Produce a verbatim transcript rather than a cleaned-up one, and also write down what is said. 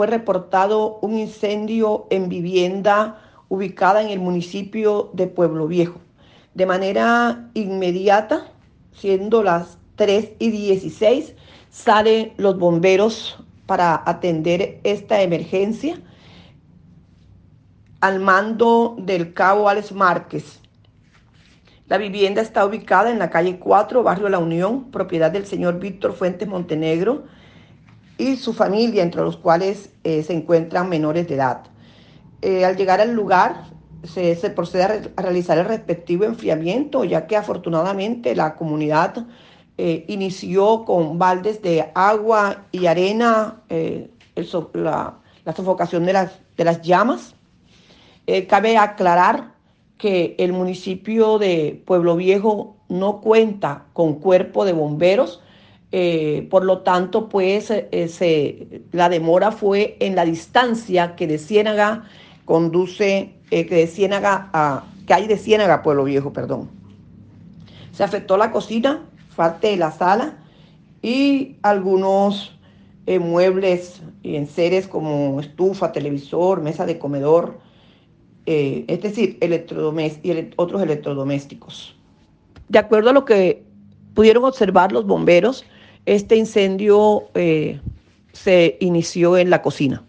Fue reportado un incendio en vivienda ubicada en el municipio de Pueblo Viejo. De manera inmediata, siendo las tres y dieciséis, salen los bomberos para atender esta emergencia al mando del cabo Alex Márquez. La vivienda está ubicada en la calle cuatro, barrio La Unión, propiedad del señor Víctor Fuentes Montenegro y su familia, entre los cuales eh, se encuentran menores de edad. Eh, al llegar al lugar, se, se procede a, re, a realizar el respectivo enfriamiento, ya que afortunadamente la comunidad eh, inició con baldes de agua y arena, eh, el, la, la sofocación de las, de las llamas. Eh, cabe aclarar que el municipio de Pueblo Viejo no cuenta con cuerpo de bomberos. Eh, por lo tanto, pues eh, se, la demora fue en la distancia que de Ciénaga conduce, eh, que de Ciénaga a, que hay de Ciénaga a Pueblo Viejo, perdón. Se afectó la cocina, parte de la sala y algunos eh, muebles y enseres como estufa, televisor, mesa de comedor, eh, es decir, electrodomésticos y ele otros electrodomésticos. De acuerdo a lo que pudieron observar los bomberos, este incendio eh, se inició en la cocina.